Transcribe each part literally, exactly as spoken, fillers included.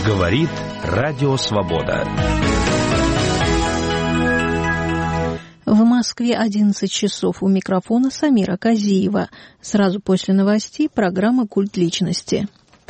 Говорит Радио Свобода. В Москве одиннадцать часов. У микрофона Самира Казиева. Сразу после новостей программа «Культ личности».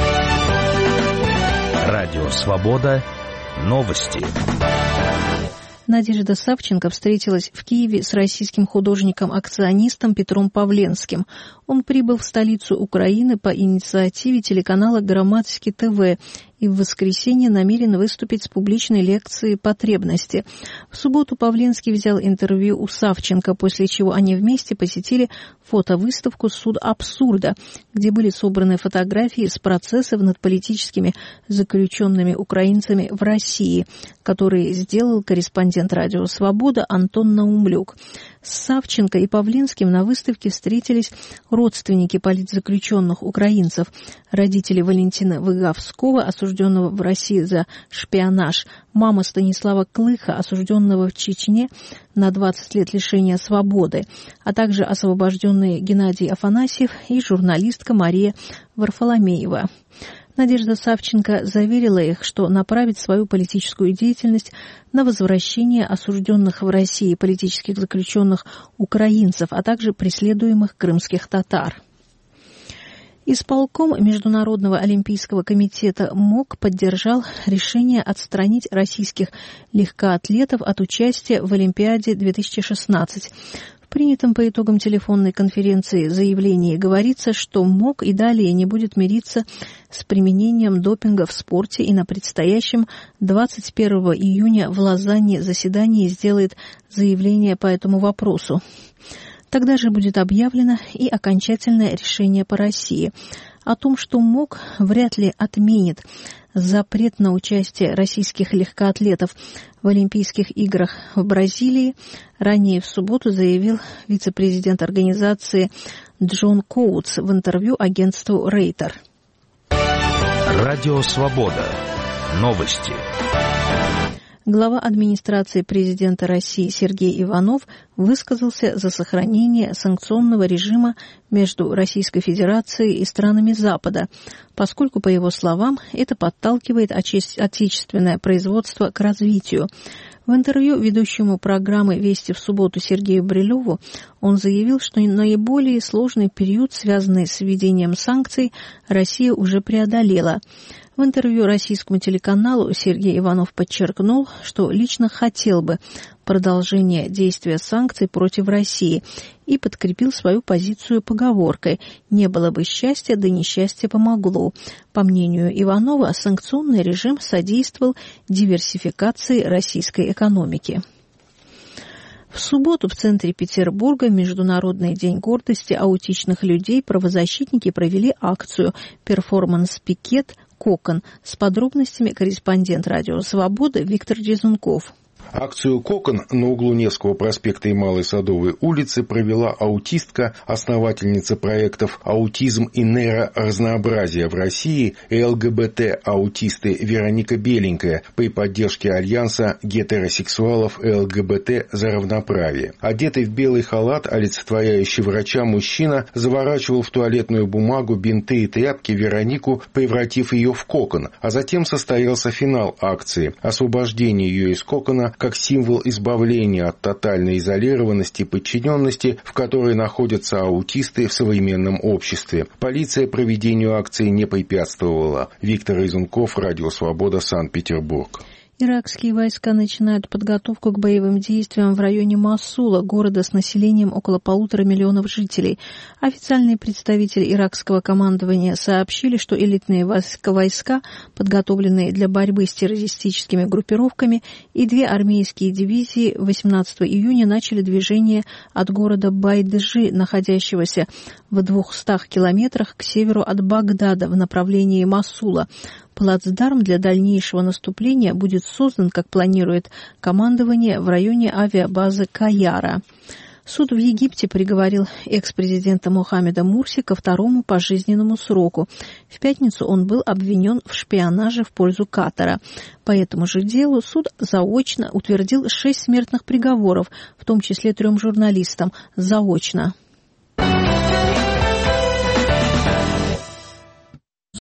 Радио Свобода. Новости. Надежда Савченко встретилась в Киеве с российским художником-акционистом Петром Павленским. Он прибыл в столицу Украины по инициативе телеканала «Громадский ТВ» и в воскресенье намерен выступить с публичной лекцией «Потребности». В субботу Павленский взял интервью у Савченко, после чего они вместе посетили фотовыставку «Суд абсурда», где были собраны фотографии с процессов над политическими заключенными украинцами в России, которые сделал корреспондент «Радио Свобода» Антон Наумлюк. С Савченко и Павленским на выставке встретились родственники политзаключенных украинцев, родители Валентина Выговского, осужденного в России за шпионаж, мама Станислава Клыха, осужденного в Чечне на двадцать лет лишения свободы, а также освобожденные Геннадий Афанасьев и журналистка Мария Варфоломеева. Надежда Савченко заверила их, что направит свою политическую деятельность на возвращение осужденных в России политических заключенных украинцев, а также преследуемых крымских татар. Исполком Международного олимпийского комитета МОК поддержал решение отстранить российских легкоатлетов от участия в Олимпиаде две тысячи шестнадцать. В принятом по итогам телефонной конференции заявлении говорится, что МОК и далее не будет мириться с применением допинга в спорте и на предстоящем двадцать первого июня в Лозанне заседании сделает заявление по этому вопросу. Тогда же будет объявлено и окончательное решение по России. О том, что МОК вряд ли отменит запрет на участие российских легкоатлетов в Олимпийских играх в Бразилии, ранее в субботу заявил вице-президент организации Джон Коутс в интервью агентству Рейтер. Радио Свобода. Новости. Глава администрации президента России Сергей Иванов высказался за сохранение санкционного режима между Российской Федерацией и странами Запада, поскольку, по его словам, это подталкивает отечественное производство к развитию. В интервью ведущему программы «Вести в субботу» Сергею Брилеву он заявил, что наиболее сложный период, связанный с введением санкций, Россия уже преодолела. В интервью российскому телеканалу Сергей Иванов подчеркнул, что лично хотел бы продолжения действия санкций против России и подкрепил свою позицию поговоркой «не было бы счастья, да несчастье помогло». По мнению Иванова, санкционный режим содействовал диверсификации российской экономики. В субботу в центре Петербурга, Международный день гордости аутичных людей, правозащитники провели акцию «Перформанс-пикет Кокон». С подробностями корреспондент «Радио Свобода» Виктор Дезунков. Акцию «Кокон» на углу Невского проспекта и Малой Садовой улицы провела аутистка, основательница проектов «Аутизм и нейроразнообразие в России» и ЛГБТ-аутисты Вероника Беленькая при поддержке Альянса гетеросексуалов и ЛГБТ за равноправие. Одетый в белый халат, олицетворяющий врача, мужчина заворачивал в туалетную бумагу, бинты и тряпки Веронику, превратив ее в кокон, а затем состоялся финал акции – освобождение ее из кокона как символ избавления от тотальной изолированности и подчиненности, в которой находятся аутисты в современном обществе. Полиция проведению акции не препятствовала. Виктор Изунков, Радио Свобода, Санкт-Петербург. Иракские войска начинают подготовку к боевым действиям в районе Мосула, города с населением около полутора миллионов жителей. Официальные представители иракского командования сообщили, что элитные войска, подготовленные для борьбы с террористическими группировками, и две армейские дивизии восемнадцатого июня начали движение от города Байджи, находящегося в двухстах километрах к северу от Багдада в направлении Мосула. Плацдарм для дальнейшего наступления будет создан, как планирует командование, в районе авиабазы Каяра. Суд в Египте приговорил экс-президента Мохаммеда Мурси ко второму пожизненному сроку. В пятницу он был обвинен в шпионаже в пользу Катара. По этому же делу суд заочно утвердил шесть смертных приговоров, в том числе трем журналистам, заочно.